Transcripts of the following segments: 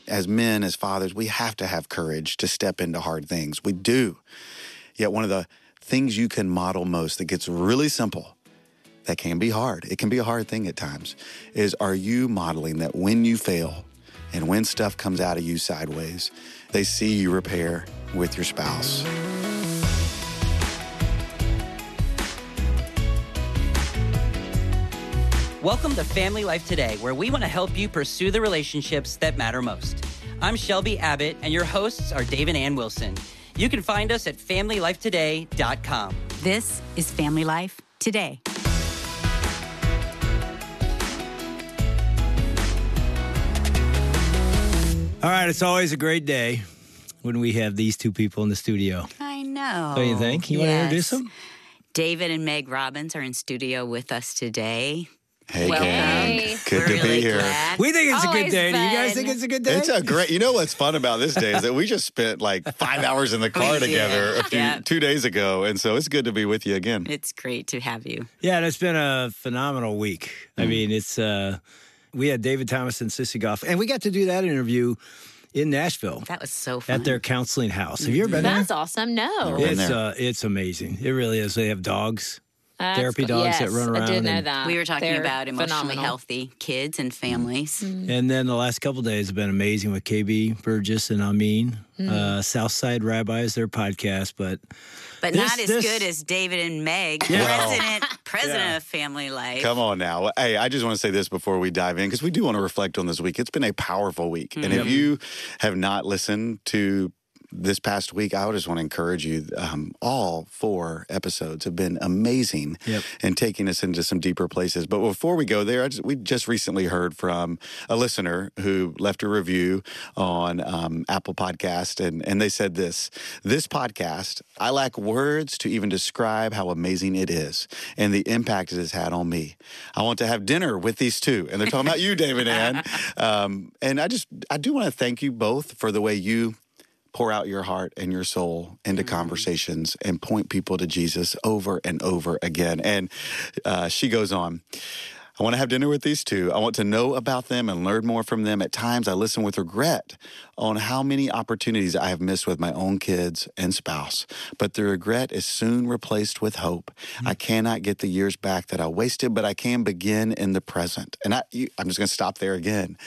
as men, as fathers, we have to have courage to step into hard things. We do. Yet one of the things you can model most that gets really simple, that can be hard, it can be a hard thing at times, is are you modeling that when you fail and when stuff comes out of you sideways, they see you repair with your spouse? Welcome to Family Life Today, where we want to help you pursue the relationships that matter most. I'm Shelby Abbott, and your hosts are Dave and Ann Wilson. You can find us at FamilyLifeToday.com. This is Family Life Today. All right, it's always a great day when we have these two people in the studio. I know. Don't you think? You want to introduce them? David and Meg Robbins are in studio with us today. Hey, Welcome. gang. Good We're to really be here. glad. We think it's a good Always day. Do you guys fun. think it's a good day? It's a great, you know what's fun about this day is that we just spent like 5 hours in the car We did. together 2 days ago. And so it's good to be with you again. It's great to have you. Yeah, and it's been a phenomenal week. I mean, it's we had David Thomas and Sissy Goff, and we got to do that interview in Nashville That was so fun. at their counseling house. Have you ever been That's awesome. No. Been there? there. It's amazing. It really is. They have dogs. That's Therapy cool. dogs yes, that run I did around know and- that. We were talking They're about emotionally phenomenal. healthy kids and families. And then the last couple of days have been amazing with KB Burgess and Amin. Southside Rabbis, their podcast, but Not as this- good as David and Meg, Yeah. president of Family Life. Come on now. Hey, I just want to say this before we dive in, because we do want to reflect on this week. It's been a powerful week. And if you have not listened to this past week, I would just want to encourage you. All 4 episodes have been amazing and taking us into some deeper places. But before we go there, we just recently heard from a listener who left a review on Apple Podcast, and they said this podcast, I lack words to even describe how amazing it is and the impact it has had on me. I want to have dinner with these two. And they're talking about you, David and Ann. And I do want to thank you both for the way you pour out your heart and your soul into conversations and point people to Jesus over and over again. And she goes on, I want to have dinner with these two. I want to know about them and learn more from them. At times, I listen with regret on how many opportunities I have missed with my own kids and spouse. But the regret is soon replaced with hope. I cannot get the years back that I wasted, but I can begin in the present. And I'm just going to stop there again.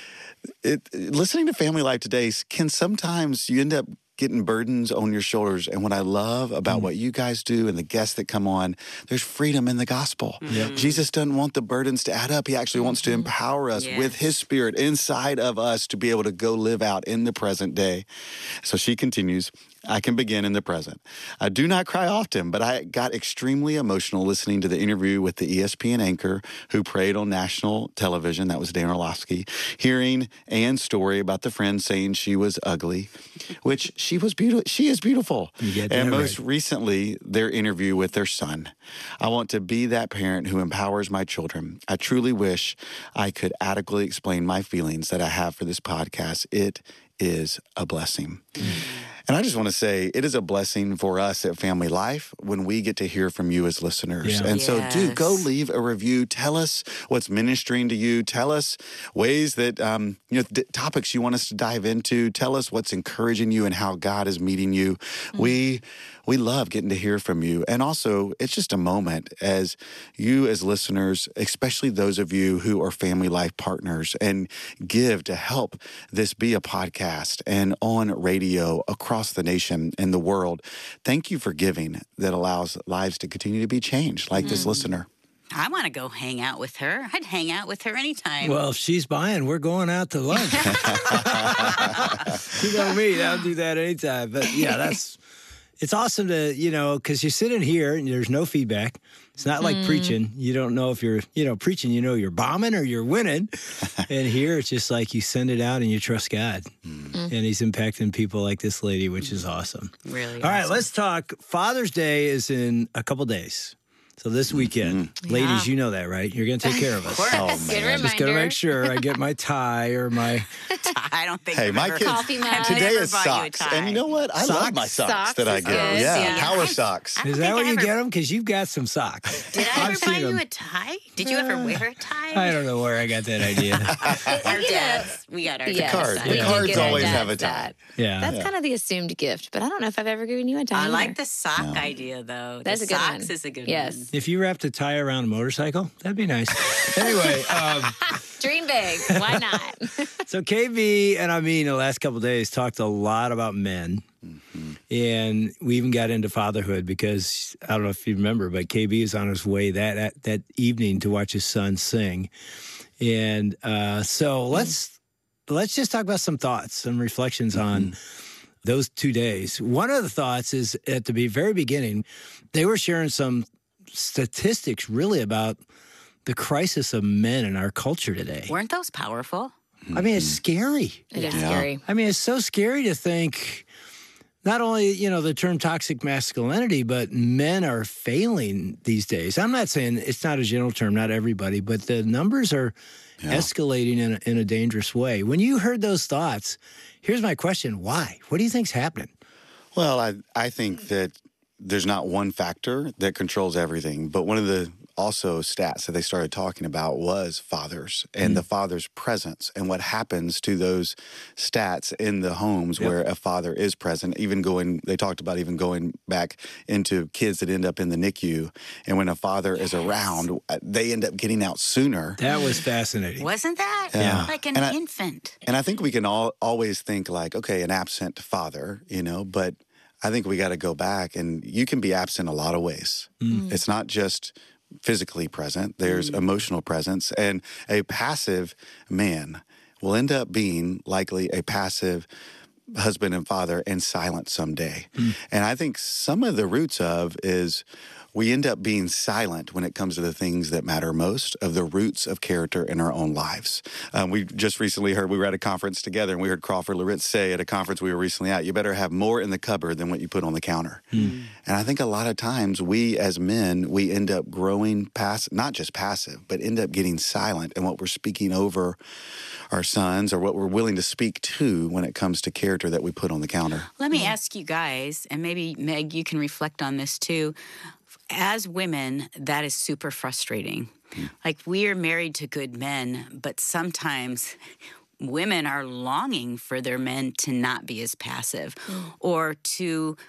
Listening to Family Life Today can sometimes you end up getting burdens on your shoulders. And what I love about what you guys do and the guests that come on, there's freedom in the gospel. Jesus doesn't want the burdens to add up. He actually wants to empower us with his spirit inside of us to be able to go live out in the present day. So she continues, I can begin in the present. I do not cry often, but I got extremely emotional listening to the interview with the ESPN anchor who prayed on national television. That was Dan Orlovsky. Hearing Ann's story about the friend saying she was ugly, which she was beautiful. She is beautiful. And most recently, their interview with their son. I want to be that parent who empowers my children. I truly wish I could adequately explain my feelings that I have for this podcast. It is a blessing. And I just want to say it is a blessing for us at Family Life when we get to hear from you as listeners. And so go leave a review. Tell us what's ministering to you. Tell us ways that, topics you want us to dive into. Tell us what's encouraging you and how God is meeting you. We love getting to hear from you. And also, it's just a moment as you as listeners, especially those of you who are Family Life partners and give to help this be a podcast and on radio across the nation and the world. Thank you for giving that allows lives to continue to be changed like this listener. I want to go hang out with her. I'd hang out with her anytime. Well, if she's buying, we're going out to lunch. You know me, I'll do that anytime. But yeah, it's awesome to, because you sit in here and there's no feedback. It's not like preaching. You don't know if you're, preaching, you're bombing or you're winning. And here it's just like you send it out and you trust God. And he's impacting people like this lady, which is awesome. Really All right, awesome. let's talk. Father's Day is in a couple days. So this weekend, ladies, you know that, right? You're going to take care of us. Oh, Good man. Just got to reminder. make sure I get my tie or my... I don't think Hey, I've my ever- kids, Coffee mug. today Never is bought you a socks. tie. And you know what? I love my socks Socks that I is get. good. Yeah, Yeah. power socks. I don't Is that think where I you ever- get them? Because you've got some socks. Did I ever I've buy seen you 'em. a tie? Did you ever wear a tie? I don't know where I got that idea. Our dads, we got our Yes, card. dads. The we did cards get our always dad's have a time. that. Yeah. That's kind of the assumed gift, but I don't know if I've ever given you a tie. I like either. the sock idea, though. That's the a good socks one. is a good Yes. one. If you wrapped a tie around a motorcycle, that'd be nice. Anyway, Dream big. Why not? so KB and I mean the last couple of days talked a lot about men. And we even got into fatherhood because I don't know if you remember, but KB is on his way that evening to watch his son sing. And so let's just talk about some thoughts, some reflections on those 2 days. One of the thoughts is at the very beginning, they were sharing some statistics really about the crisis of men in our culture today. Weren't those powerful? I mean, it's scary. It is scary. I mean, it's so scary to think not only, the term toxic masculinity, but men are failing these days. I'm not saying it's not a general term, not everybody, but the numbers are escalating in a dangerous way. When you heard those thoughts, here's my question. Why? What do you think's happening? Well, I think that there's not one factor that controls everything, but one of the also stats that they started talking about was fathers and the father's presence and what happens to those stats in the homes where a father is present. They talked about even going back into kids that end up in the NICU, and when a father is around, they end up getting out sooner. That was fascinating. Wasn't that? Yeah. Like an infant. And I think we can always think like, okay, an absent father, but I think we got to go back, and you can be absent a lot of ways. It's not just physically present. There's emotional presence, and a passive man will end up being likely a passive husband and father and silent someday. And I think some of the roots of is we end up being silent when it comes to the things that matter most, of the roots of character in our own lives. We just recently heard, we were at a conference together, and we heard Crawford Loritz say at a conference we were recently at, you better have more in the cupboard than what you put on the counter. And I think a lot of times we as men, we end up growing not just passive, but end up getting silent in what we're speaking over our sons or what we're willing to speak to when it comes to character that we put on the counter. Let me ask you guys, and maybe Meg, you can reflect on this too. As women, that is super frustrating. Like, we are married to good men, but sometimes women are longing for their men to not be as passive or to,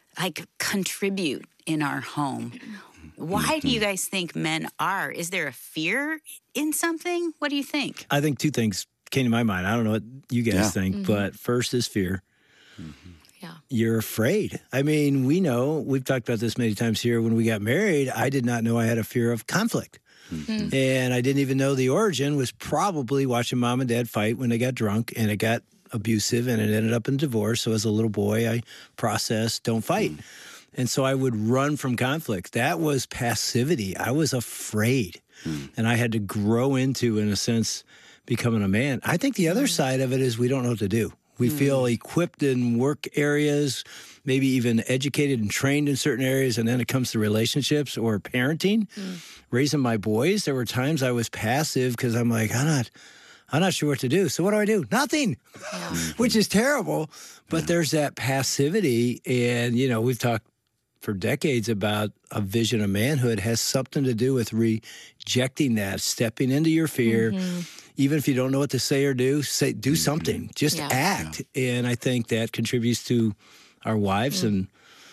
contribute in our home. Why do you guys think men are? Is there a fear in something? What do you think? I think two things came to my mind. I don't know what you guys think, but first is fear. Yeah. You're afraid. I mean, we've talked about this many times here. When we got married, I did not know I had a fear of conflict. And I didn't even know the origin was probably watching mom and dad fight when they got drunk, and it got abusive and it ended up in divorce. So as a little boy, I processed, don't fight. And so I would run from conflict. That was passivity. I was afraid. And I had to grow into, in a sense, becoming a man. I think the other side of it is we don't know what to do. We feel equipped in work areas, maybe even educated and trained in certain areas, and then it comes to relationships or parenting. Raising my boys, there were times I was passive because I'm like, I'm not sure what to do. So what do I do? Nothing, which is terrible. But there's that passivity, and, we've talked for decades about a vision of manhood has something to do with rejecting that, stepping into your fear. Even if you don't know what to say or do something. Just act. And I think that contributes to our wives and,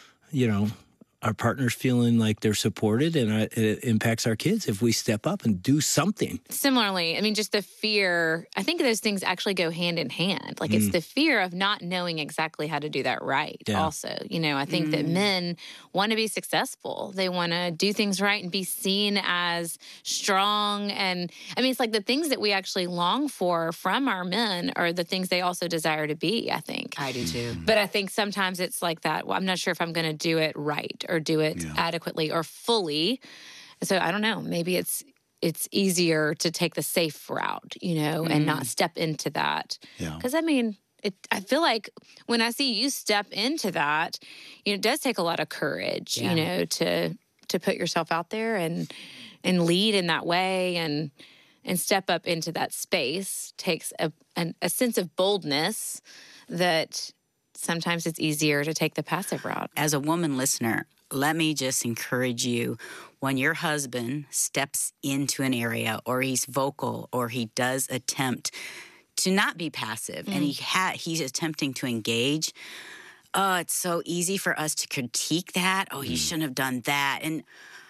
our partners feeling like they're supported, and it impacts our kids if we step up and do something. Similarly, I mean, just the fear, I think those things actually go hand in hand. Like, it's the fear of not knowing exactly how to do that right also. I think that men want to be successful. They want to do things right and be seen as strong. And, I mean, it's like the things that we actually long for from our men are the things they also desire to be, I think. I do too. But I think sometimes it's like that. Well, I'm not sure if I'm going to do it right or do it adequately or fully. So I don't know. Maybe it's easier to take the safe route, and not step into that. Because, I mean, I feel like when I see you step into that, it does take a lot of courage, to put yourself out there and lead in that way and step up into that space takes a sense of boldness that sometimes it's easier to take the passive route. As a woman listener, let me just encourage you, when your husband steps into an area or he's vocal or he does attempt to not be passive and he's attempting to engage, it's so easy for us to critique that. Oh, he shouldn't have done that. And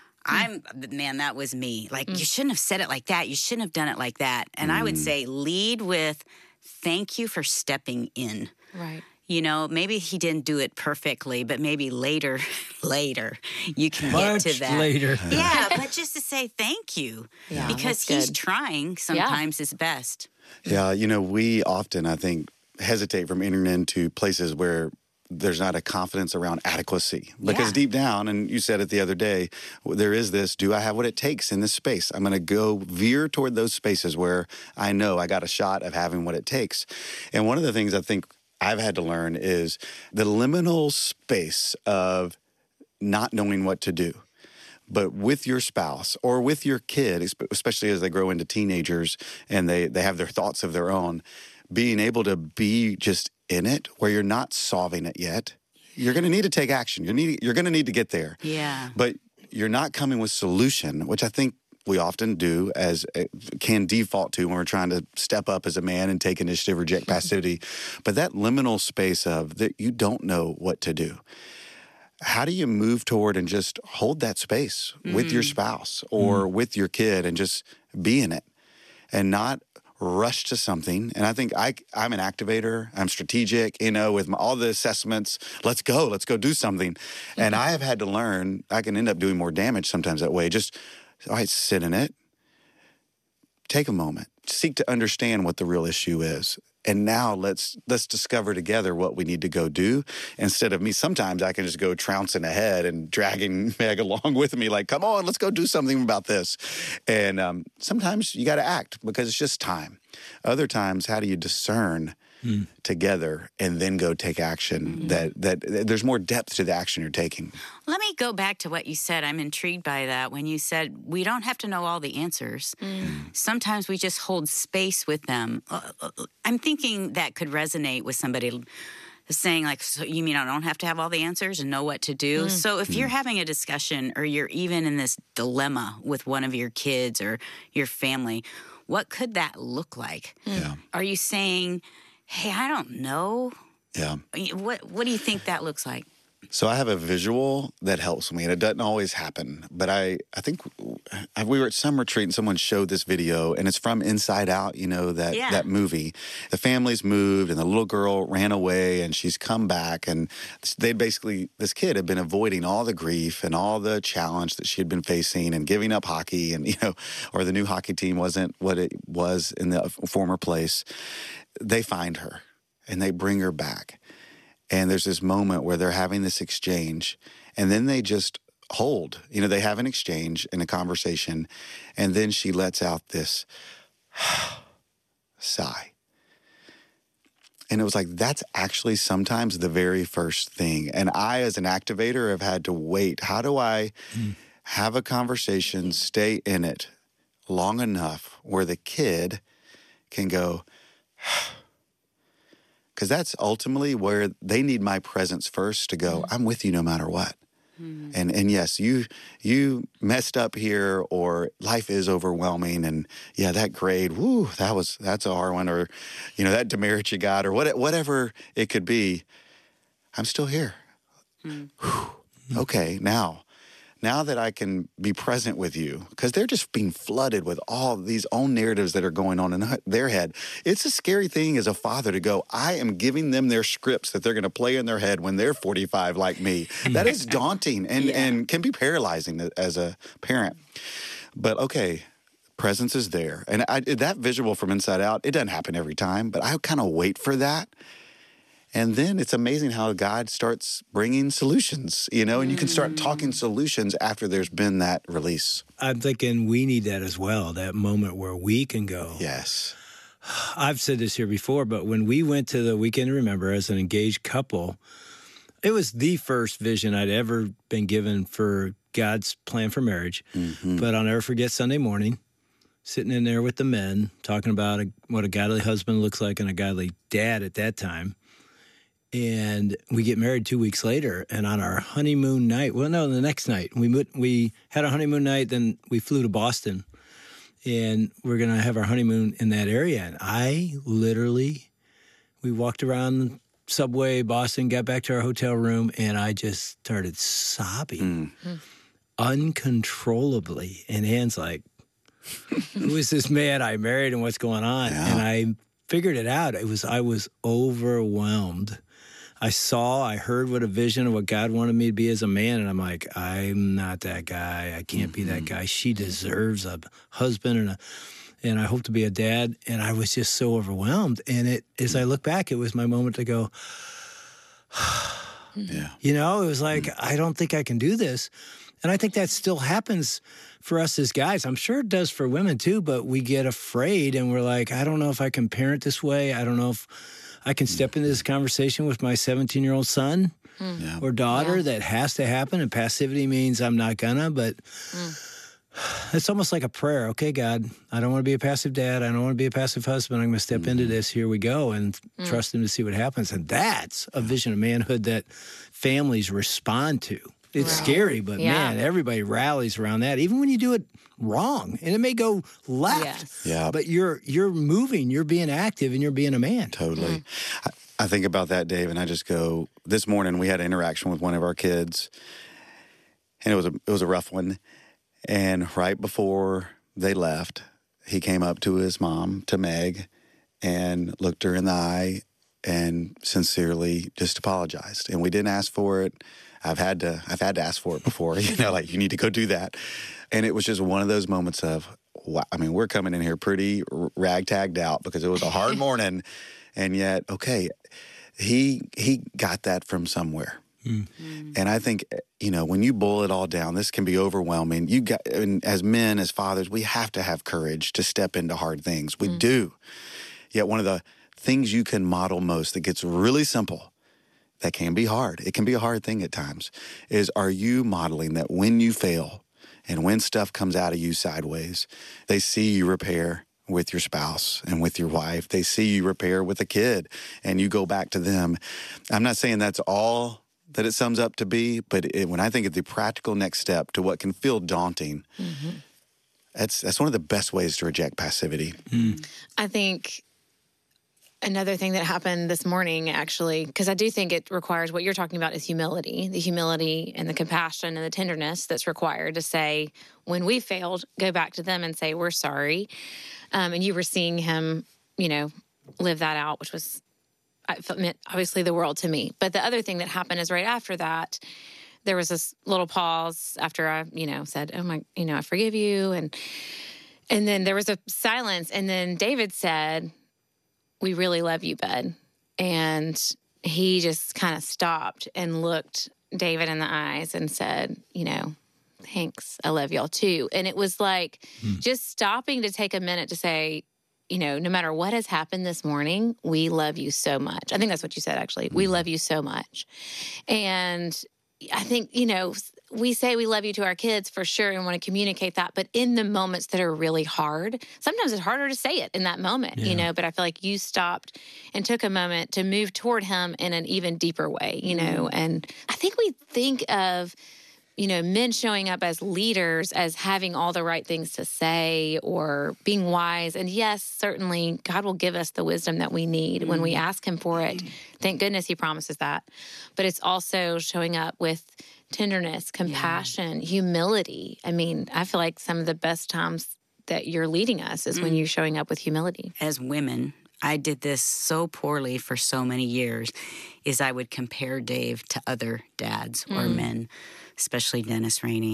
that was me. Like, you shouldn't have said it like that. You shouldn't have done it like that. And I would say lead with thank you for stepping in. Right. You know, maybe he didn't do it perfectly, but maybe later, you can get to that. Later. Yeah, but just to say thank you. Yeah, because he's trying sometimes his best. Yeah, we often, I think, hesitate from entering into places where there's not a confidence around adequacy. Because deep down, and you said it the other day, there is this, do I have what it takes in this space? I'm going to go veer toward those spaces where I know I got a shot of having what it takes. And one of the things I think I've had to learn is the liminal space of not knowing what to do. But with your spouse or with your kid, especially as they grow into teenagers and they have their thoughts of their own, being able to be just in it where you're not solving it yet, you're going to need to take action. You're going to need to get there. Yeah. But you're not coming with solution, which I think we often do can default to when we're trying to step up as a man and take initiative, reject passivity. But that liminal space of that you don't know what to do. How do you move toward and just hold that space with your spouse or with your kid and just be in it and not rush to something? And I think I'm an activator. I'm strategic, with all the assessments. Let's go do something. And I have had to learn I can end up doing more damage sometimes that way. Just, all right, sit in it. Take a moment. Seek to understand what the real issue is. And now let's discover together what we need to go do. Instead of me, sometimes I can just go trouncing ahead and dragging Meg along with me, like, come on, let's go do something about this. And sometimes you got to act because it's just time. Other times, how do you discern together and then go take action that there's more depth to the action you're taking? Let me go back to what you said. I'm intrigued by that when you said we don't have to know all the answers. Sometimes we just hold space with them. I'm thinking that could resonate with somebody saying, like, so you mean I don't have to have all the answers and know what to do? So if you're having a discussion or you're even in this dilemma with one of your kids or your family, what could that look like? Yeah. Are you saying, hey, I don't know? Yeah. What do you think that looks like? So I have a visual that helps me, and it doesn't always happen. But I think we were at some retreat, and someone showed this video, and it's from Inside Out, that movie. The family's moved, and the little girl ran away, and she's come back. And this kid had been avoiding all the grief and all the challenge that she had been facing and giving up hockey, and, or the new hockey team wasn't what it was in the former place. They find her, and they bring her back. And there's this moment where they're having this exchange, and then they just hold. They have an exchange and a conversation, and then she lets out this sigh. And it was like, that's actually sometimes the very first thing. And I, as an activator, have had to wait. How do I have a conversation, stay in it long enough where the kid can go, because that's ultimately where they need my presence first to go, I'm with you no matter what. And yes, you messed up here, or life is overwhelming, and yeah, that grade, that's a hard one, or that demerit you got, or whatever it could be. I'm still here. Okay, now that I can be present with you, because they're just being flooded with all these own narratives that are going on in their head. It's a scary thing as a father to go, I am giving them their scripts that they're going to play in their head when they're 45 like me. That is daunting and can be paralyzing as a parent. But okay, presence is there. And that visual from Inside Out, it doesn't happen every time, but I kind of wait for that. And then it's amazing how God starts bringing solutions, and you can start talking solutions after there's been that release. I'm thinking we need that as well, that moment where we can go. Yes. I've said this here before, but when we went to the Weekend to Remember as an engaged couple, it was the first vision I'd ever been given for God's plan for marriage. But I'll never forget Sunday morning, sitting in there with the men, talking about what a godly husband looks like and a godly dad at that time. And we get married 2 weeks later, and on our honeymoon night, the next night, we had a honeymoon night, then we flew to Boston, and we're going to have our honeymoon in that area. And we walked around the subway, Boston, got back to our hotel room, and I just started sobbing uncontrollably. And Anne's like, who is this man I married and what's going on? Yeah. And I figured it out. I was overwhelmed. I heard what a vision of what God wanted me to be as a man, and I'm like, I'm not that guy. I can't be that guy. She deserves a husband and I hope to be a dad. And I was just so overwhelmed. And as I look back, it was my moment to go, Yeah. you know, it was like, I don't think I can do this. And I think that still happens for us as guys. I'm sure it does for women too, but we get afraid and we're like, I don't know if I can parent this way. I don't know if I can step into this conversation with my 17-year-old son or daughter. That has to happen. And passivity means I'm not gonna, but it's almost like a prayer. Okay, God, I don't want to be a passive dad. I don't want to be a passive husband. I'm going to step into this. Here we go, and trust him to see what happens. And that's a vision of manhood that families respond to. It's scary, but man, everybody rallies around that. Even when you do it wrong, and it may go left, but you're moving, you're being active, and you're being a man. Totally. I think about that, Dave, and I just go, this morning we had an interaction with one of our kids, and it was a rough one. And right before they left, he came up to his mom, to Meg, and looked her in the eye and sincerely just apologized. And we didn't ask for it. I've had to ask for it before, like, you need to go do that. And it was just one of those moments of, wow, I mean, we're coming in here pretty ragtagged out because it was a hard morning. And yet, okay, he got that from somewhere. And I think, when you boil it all down, this can be overwhelming. And as men, as fathers, we have to have courage to step into hard things. We do. Yet one of the things you can model most that gets really simple, that can be hard, it can be a hard thing at times, is, are you modeling that when you fail and when stuff comes out of you sideways, they see you repair with your spouse and with your wife. They see you repair with a kid and you go back to them. I'm not saying that's all that it sums up to be, but when I think of the practical next step to what can feel daunting, that's one of the best ways to reject passivity. I think another thing that happened this morning, actually, because I do think it requires, what you're talking about is humility, the humility and the compassion and the tenderness that's required to say, when we failed, go back to them and say, we're sorry. And you were seeing him, live that out, which was, meant obviously the world to me. But the other thing that happened is right after that, there was this little pause after I, said, oh my, I forgive you. And then there was a silence. And then David said, we really love you, bud. And he just kind of stopped and looked David in the eyes and said, thanks, I love y'all too. And it was like just stopping to take a minute to say, no matter what has happened this morning, we love you so much. I think that's what you said, actually. We love you so much. And I think, we say we love you to our kids for sure and want to communicate that. But in the moments that are really hard, sometimes it's harder to say it in that moment, but I feel like you stopped and took a moment to move toward him in an even deeper way, and I think we think of, men showing up as leaders as having all the right things to say or being wise. And yes, certainly God will give us the wisdom that we need when we ask him for it. Thank goodness he promises that. But it's also showing up with tenderness, compassion, humility. I mean, I feel like some of the best times that you're leading us is when you're showing up with humility. As women, I did this so poorly for so many years, is I would compare Dave to other dads or men, especially Dennis Rainey.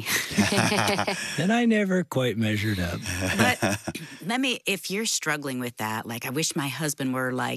And I never quite measured up. But if you're struggling with that, like, I wish my husband were like ...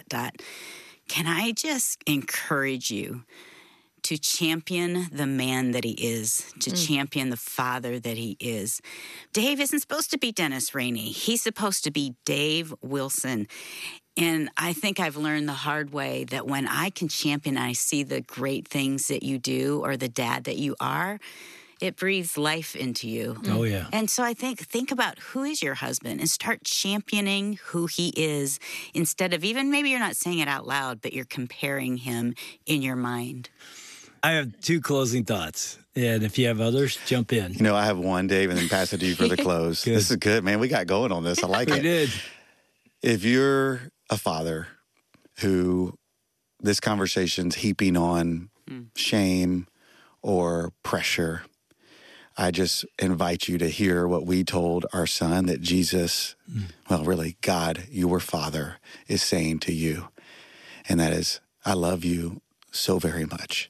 Can I just encourage you to champion the man that he is, to champion the father that he is? Dave isn't supposed to be Dennis Rainey. He's supposed to be Dave Wilson. And I think I've learned the hard way that when I can champion, I see the great things that you do or the dad that you are, it breathes life into you. Oh, yeah. And so I think about who is your husband and start championing who he is instead of even maybe you're not saying it out loud, but you're comparing him in your mind. I have 2 closing thoughts. And if you have others, jump in. You know, I have one, Dave, and then pass it to you for the close. This is good, man. We got going on this. I like it. We did. If you're a father who this conversation's heaping on shame or pressure, I just invite you to hear what we told our son that Jesus, well, really, God, your Father, is saying to you. And that is, I love you so very much.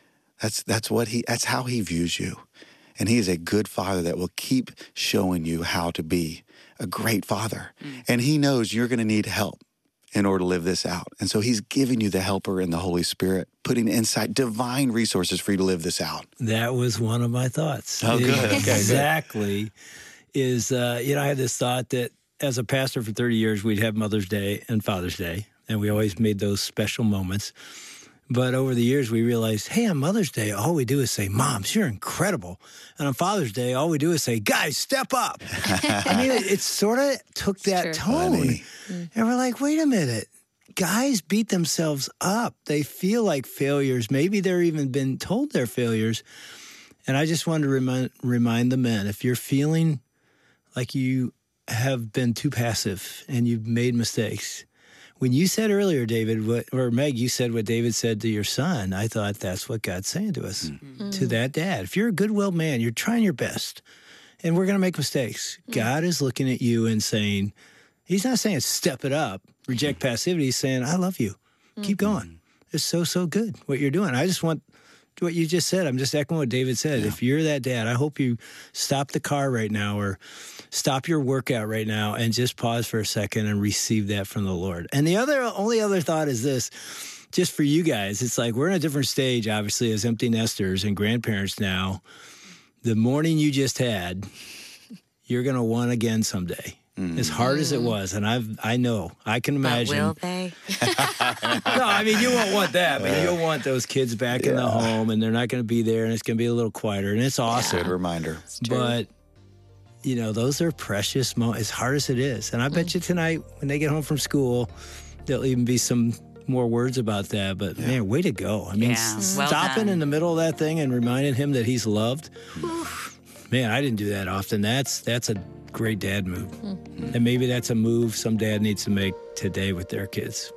That's how he views you. And he is a good father that will keep showing you how to be a great father. And he knows you're going to need help in order to live this out. And so he's giving you the helper in the Holy Spirit, putting insight, divine resources for you to live this out. That was one of my thoughts. Oh, good. Okay, exactly. Is, I had this thought that as a pastor for 30 years, we'd have Mother's Day and Father's Day, and we always made those special moments. But over the years, we realized, hey, on Mother's Day, all we do is say, Moms, you're incredible. And on Father's Day, all we do is say, guys, step up. I mean, it sort of took that tone. Funny. And we're like, wait a minute. Guys beat themselves up. They feel like failures. Maybe they're even been told they're failures. And I just wanted to remind the men, if you're feeling like you have been too passive and you've made mistakes, when you said earlier, David, or Meg, you said what David said to your son, I thought that's what God's saying to us, to that dad. If you're a good-willed man, you're trying your best, and we're going to make mistakes. God is looking at you and saying, he's not saying step it up, reject passivity. He's saying, I love you. Keep going. It's so good what you're doing. I just want what you just said. I'm just echoing what David said. If you're that dad, I hope you stop the car right now or stop your workout right now and just pause for a second and receive that from the Lord. And the only other thought is this, just for you guys, it's like we're in a different stage, obviously, as empty nesters and grandparents now. The morning you just had, you're going to want again someday. As hard as it was, and I know, I can imagine. But will they? No, I mean, you won't want that, but you'll want those kids back in the home, and they're not going to be there, and it's going to be a little quieter, and it's awesome. Good reminder. But, those are precious moments, as hard as it is. And I bet you tonight, when they get home from school, there'll even be some more words about that. But, man, way to go. I mean, stopping in the middle of that thing and reminding him that he's loved. Man, I didn't do that often. That's a great dad move. And maybe that's a move some dad needs to make today with their kids.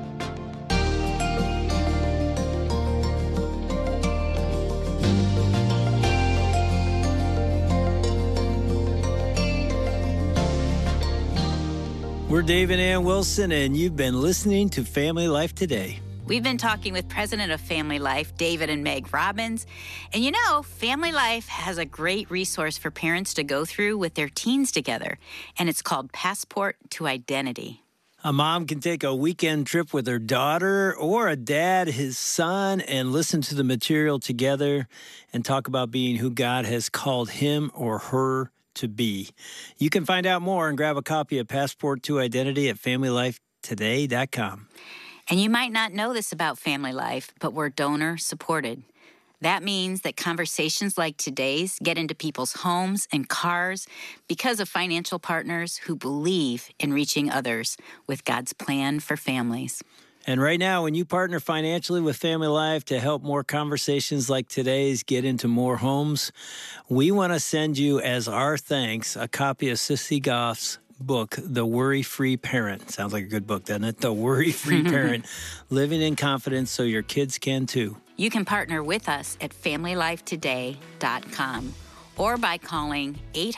We're Dave and Ann Wilson, and you've been listening to Family Life Today. We've been talking with President of Family Life, David and Meg Robbins. And Family Life has a great resource for parents to go through with their teens together, and it's called Passport to Identity. A mom can take a weekend trip with her daughter or a dad, his son, and listen to the material together and talk about being who God has called him or her to be. You can find out more and grab a copy of Passport to Identity at FamilyLifeToday.com. And you might not know this about Family Life, but we're donor supported. That means that conversations like today's get into people's homes and cars because of financial partners who believe in reaching others with God's plan for families. And right now, when you partner financially with Family Life to help more conversations like today's get into more homes, we want to send you, as our thanks, a copy of Sissy Goff's book, The Worry-Free Parent. Sounds like a good book, doesn't it? The Worry-Free Parent, Living in Confidence so your kids can too. You can partner with us at FamilyLifeToday.com or by calling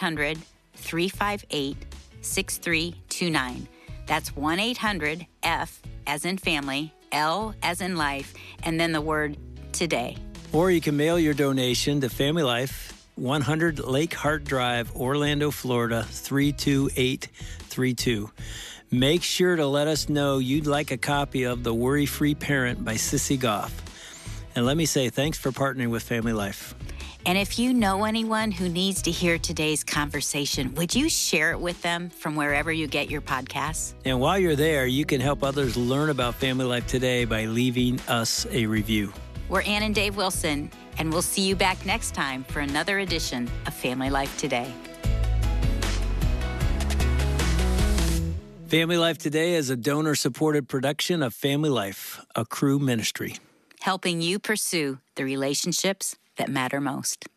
800-358-6329. That's 1-800-F as in family, L as in life, and then the word today. Or you can mail your donation to Family Life, 100 Lake Hart Drive, Orlando, Florida, 32832. Make sure to let us know you'd like a copy of The Worry-Free Parent by Sissy Goff. And let me say thanks for partnering with Family Life. And if you know anyone who needs to hear today's conversation, would you share it with them from wherever you get your podcasts? And while you're there, you can help others learn about Family Life Today by leaving us a review. We're Ann and Dave Wilson, and we'll see you back next time for another edition of Family Life Today. Family Life Today is a donor-supported production of Family Life, a Cru ministry. Helping you pursue the relationships that matter most.